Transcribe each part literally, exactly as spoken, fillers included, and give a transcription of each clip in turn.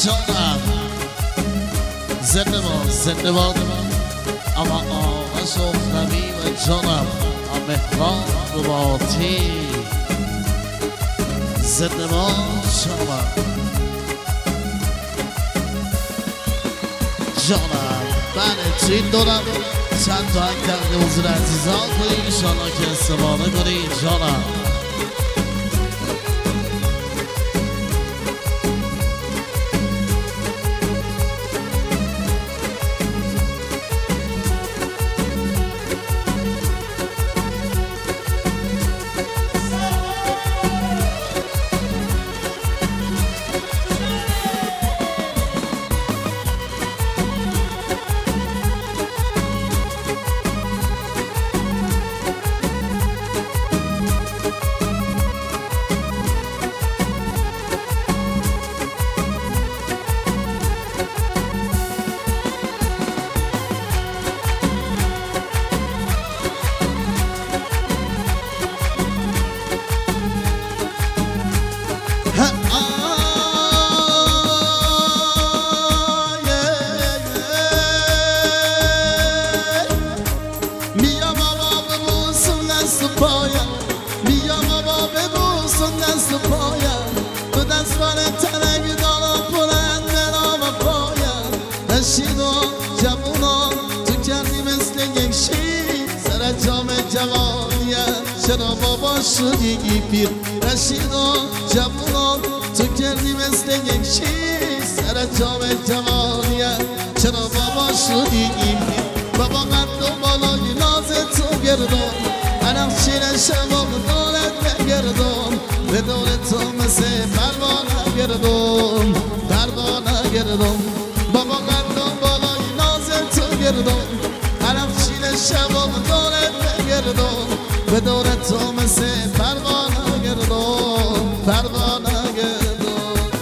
جانم زنده باد زنده باد اما آقا سخنمی و جانم مهران رباطی زنده باد جانم جانم بله توی این دورم چند تا هنگ تقدیم حضور عزیزان کنید انشاءالله که استفاده کنید جانم چرا بابا شدی پیر رشیدا جوونا تو کردی مثل یک شیر سر جام جوانیت چرا بابا شدی پیر بابا قد و بالای ناز تو گردم منم شیر شباب دولت بگردم به دور تو مثل پروانه گردم پروانه گردم بابا قد و بالای ناز تو گردم منم شیر شباب دولت بگردم به دور تو مثل پروانه گردم پروانه گردم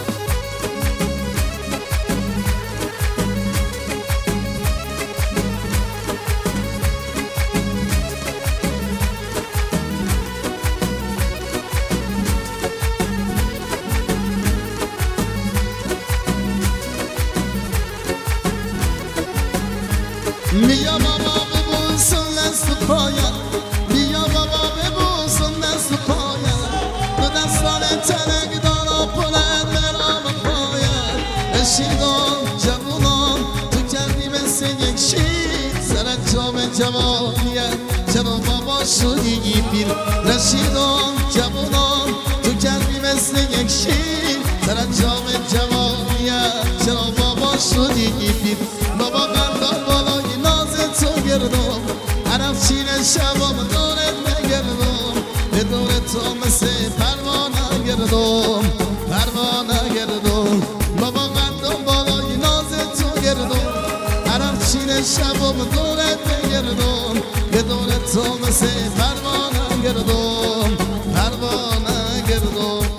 بیا بابا ببوسون دست پایم بیا بابا ببوسون دست پایم دو دستان تنگ دارا پلند برام پایم رشیدان جوونان تو کردی مثل یک شیر سر جام جوانیت چرا بابا شدی پیر رشیدان جوونان تو کردی مثل یک شیر سر جام جوانیت چرا بابا شدی پیر بابا قندان بالای ناز تو گردم عرف شیر شبام دورت بگردم به دور تو مثل پروانه گردم پروانه گردم بابا قندم بالای ناز تو گردم عرف شیر شبام دورت بگردم به دور تو مثل پروانه گردم پروانه گردم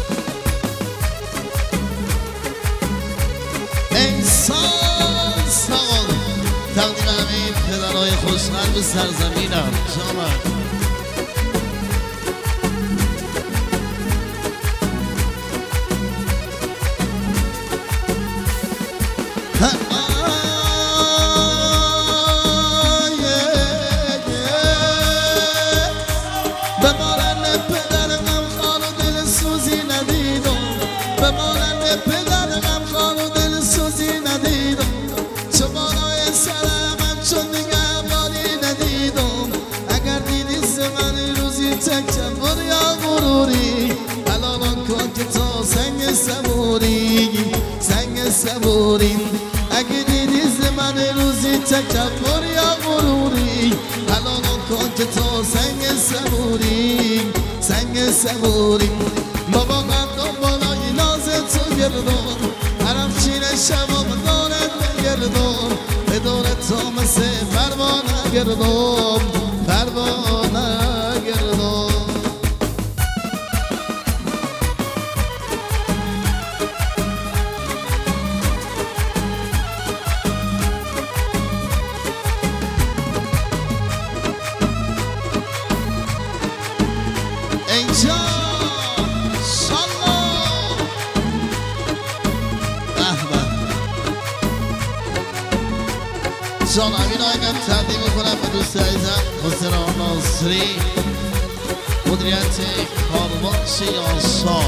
انسان سال تقدیم همین پدرهای خوشقلب سرزمینم جامعه به مانند پدر غمخوار و دل سوزی ندیدم به مانند پدر غمخوار و دل سوزی ندیدم چو بالای سرم چون دیگر بالی ندیدم اگر دیدی ز من روزی تکبر یا غروری حلالان کن که تو سنگ صبوری سنگ صبوری اگه دیدی ز من روزی تکبر یا غروری حلالان کن که تو سنگ صبوری سنگ صبوری بابا قدم بالای ناز تو گردم حرم شیر شبام دورت بگردم به دور تو مثل پروانه گردم پروانه گردم اینجا شالله جان امین آینم تقدیم میکنم به دوست عزیزم حسین ناصری مدیریت کاروان شیاشا.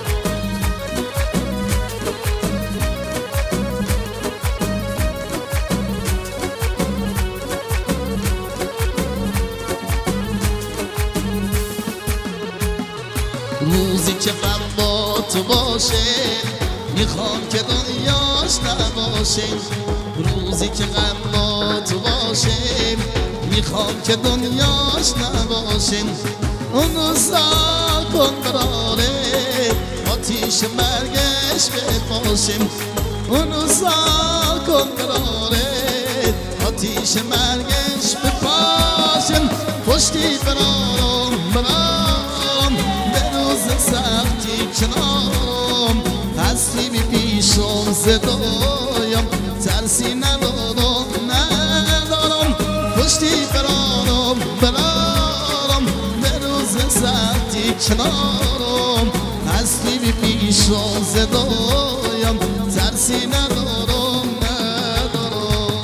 روزی که غم با تو باشه میخوام که دنیاش نباشه. روزی که غم با تو باشه میخوام که دنیاش نباشه. اون روزا کن براره آتیش مرگش بپاشه. اون روزا کن براره آتیش مرگش بپاشه. پشتی برارم برارم به روز سختی کنارم هستی بی پیشم زدایم ترسی ندارم ندارم. پشتی برارم برارم به روز سختی کنارم هستی بی پیشم زدایم ترسی ندارم ندارم.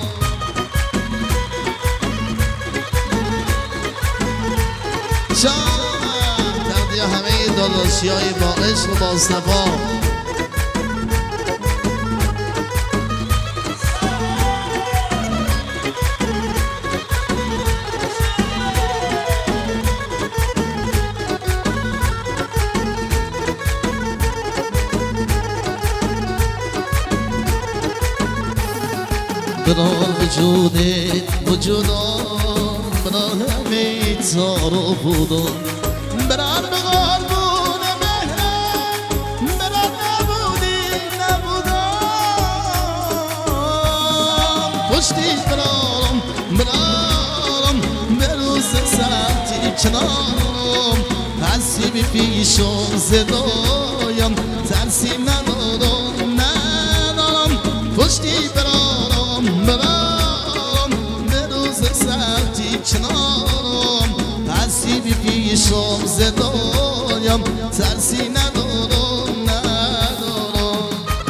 جان تقدیر همه داداشی های با عشق و با صفا. برای وجودت وجودم برای همه تار و بودم برای قربون مهرم برای نبودی نبودم. پشتی برارم برارم به روز سختی کنارم هستی بی پیشم زدایم ترسی ندارم ندارم. پشتی برارم برارم به روز سختی کنارم هستی بی پیشم زدایم ترسی ندارم ندارم.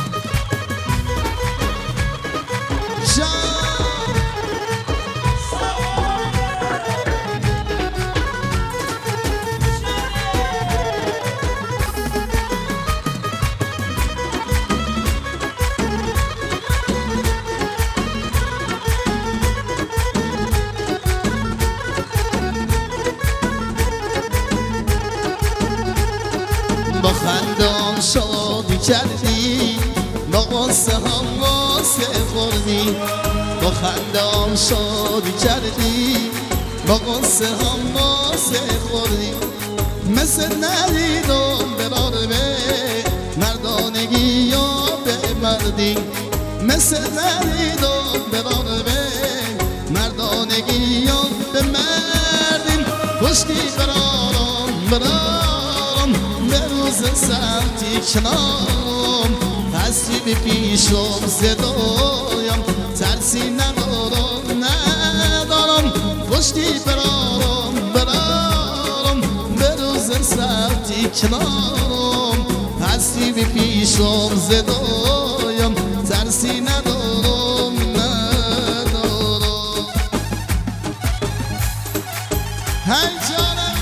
با خندام شادی کردی با قصه هم واسه خوردی. با خندام شادی کردی با قصه هم واسه خوردی. مثل ندیدم برار به مردانگی یا به مردی. مثل ندیدم برار به مردانگی یا به مردی. پشتی برارم برارم به روز سختی کنارم هستی بی پیشم زدایم ترسی ندارم ندارم. پشتی برارم برارم به روز سختی کنارم هستی بی پیشم زدایم ترسی ندارم ندارم. هی جانم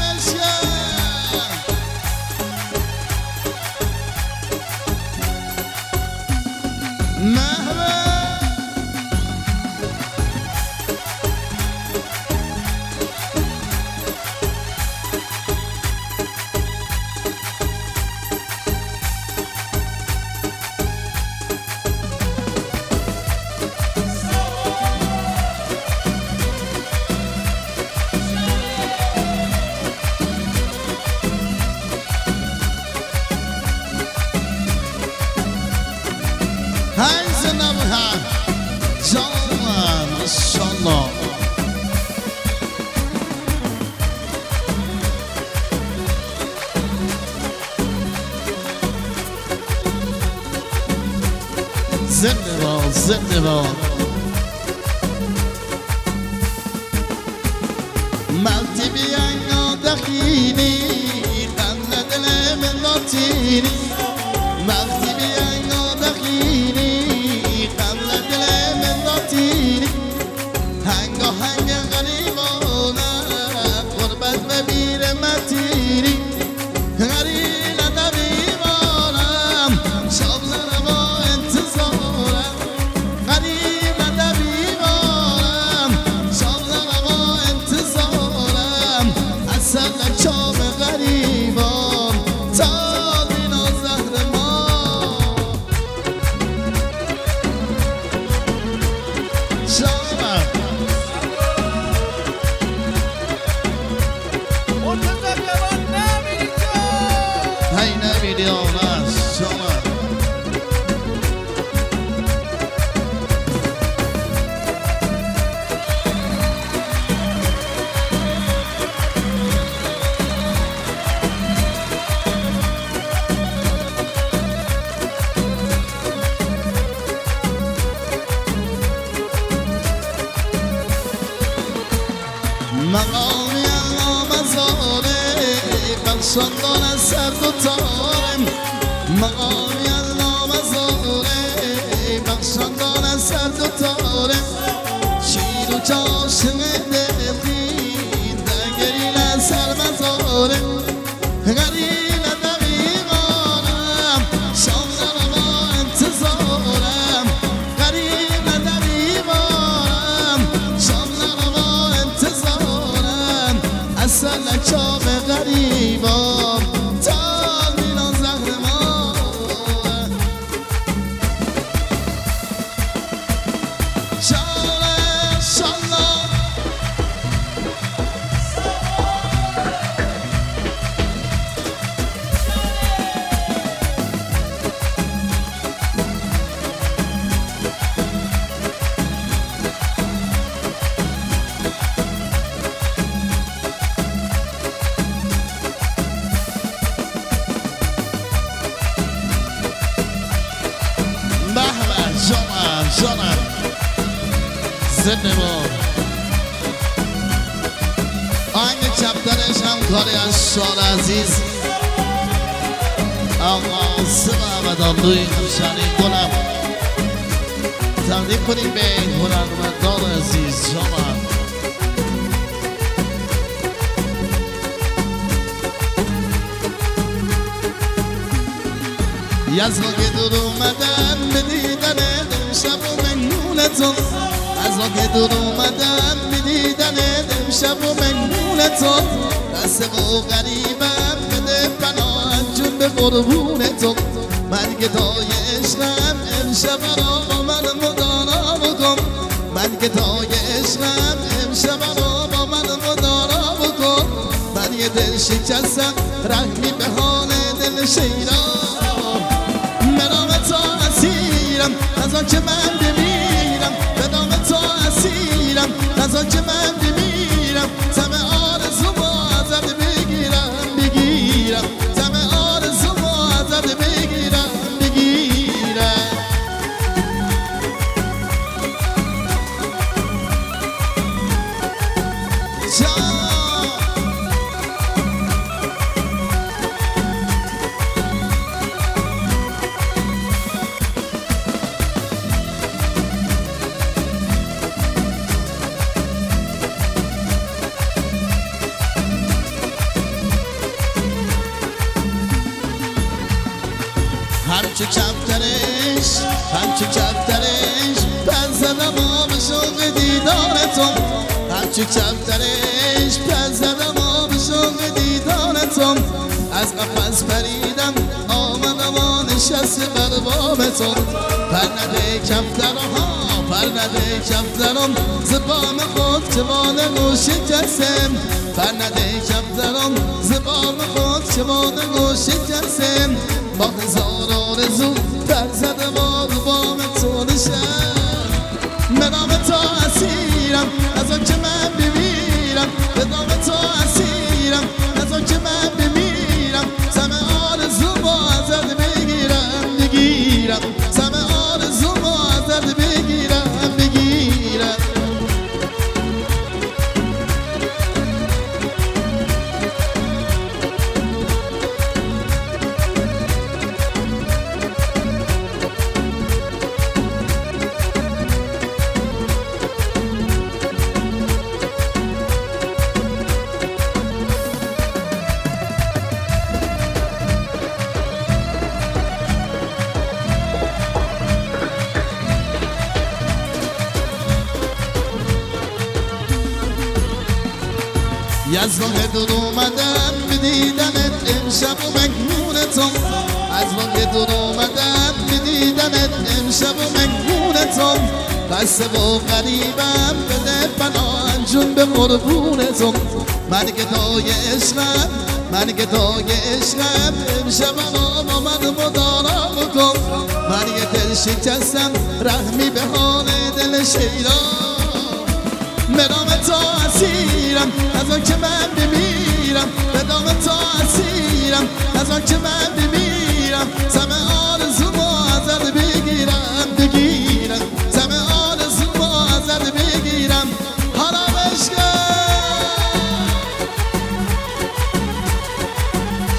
هی زنم هم جانم ماشالله. زنده باد زنده باد. وقتی بیان دخیلی خنده دل من لاتینی. وقتی بیان دخیلی خنده دل من لاتینی. بخشندان از سر دو تارم مقامی الله مزاره بخشندان از سر دو تارم شیر و چاشم دلگیر دگریل از سر مزارم غریب دقیقانم شامدن با انتظارم غریب دقیقانم شامدن با انتظارم اصلا چاق غریبام تا میلان زهر ما شاله شالا جانم جانم زنده ما آهنگ چپترش هم کاری از شاه عزیز آقا سبا مدام روی همشانی گلم تقدیم کنیم به هنرمندان عزیز جانم یزما که دور اومدن به دیدن امشب و مهمونتون یزما که دور اومدن به دیدن امشب و مهمونتون دست و غریبم بده پناه جون به قربونتون من که تای عشقم امشب را با من مدارا بکن من که تای عشقم امشب را با من مدارا بکن من یه دل شکستم رحمی به حال دل شیران از آن که من بمیرم به نام تو اسیرم از آن که من بمیرم تم آرزومو ازت بگیرم بگیرم تم آرزومو ازت بگیرم بگیرم همچو کفترش همچو کفترش پس زدم آب شوق دیدارتون همچو کفترش پس زدم آب شوق دیدارتون از قفس پریدم آمدم و نشست بر بابتون پرنده کفترها پرنده کفترم زبام خود جوانه و شکستم پرنده کفترم زبام خود جوانه و شکستم با هزار آرزو در زده بار بام تو نشم به نام تو اسیرم از آن که من بمیرم به نام تو اسیرم از آن که من بمیرم سم آرزو با ازت بگیرم بگیرم سم آرزو با ازت بگیرم بگیرم از راه دور اومدم بدیدنت امشب و مهمونتم از راه دور اومدم بدیدنت امشب و مهمونتم قصه و غریبم بده پناه جون به قربونتم من که تای عشقم من که تای عشقم امشب را با من مدارا بکن من یه دل شکستم رحمی به حال دل شیران به نام تو اسیرم از آن که من بمیرم به نام تو اسیرم از آن که من بمیرم سم آرزومو ازت بگیرم بگیرم سم آرزومو ازت بگیرم حالا بشکن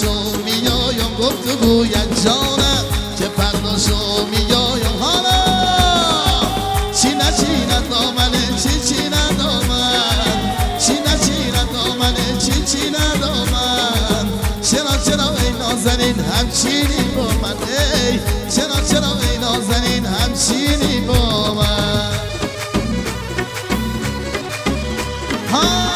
فرداشو میایم گفتگویت جانم که فرداشو میایم حالا چینه چینه دامنه چی چینه دامن چینه چینه دامنه چی چینه دامن چرا چرا ای نازنین همچینی با من ای چرا چرا ای نازنین همچینی با من ها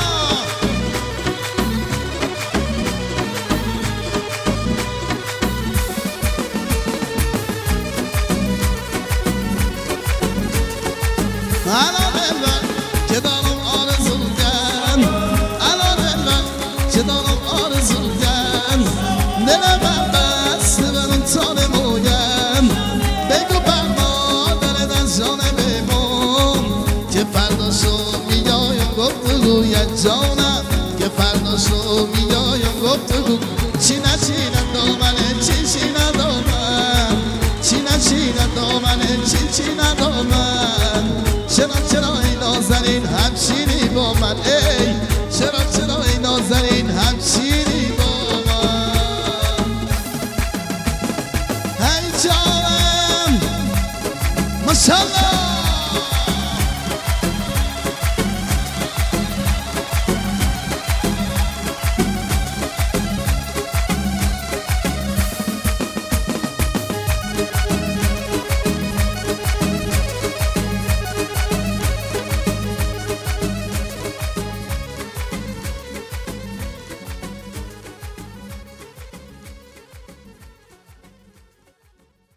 الان دلبر که دارم آرزو کن الان دلبر که دارم آرزو کن دلم بست برم تا نمویم بگو بر مادرت از جان بمون که فرداشو میایم گفتگویت جانم که فرداشو میایم گفتگو چینه چینه دامنه چی چینه دامن چینه چینه دامنه چی چینه دامن چرا چرا ای نازنین همچینی با من ای چرا چرا ای نازنین همچینی با من ای جانم ماشاءالله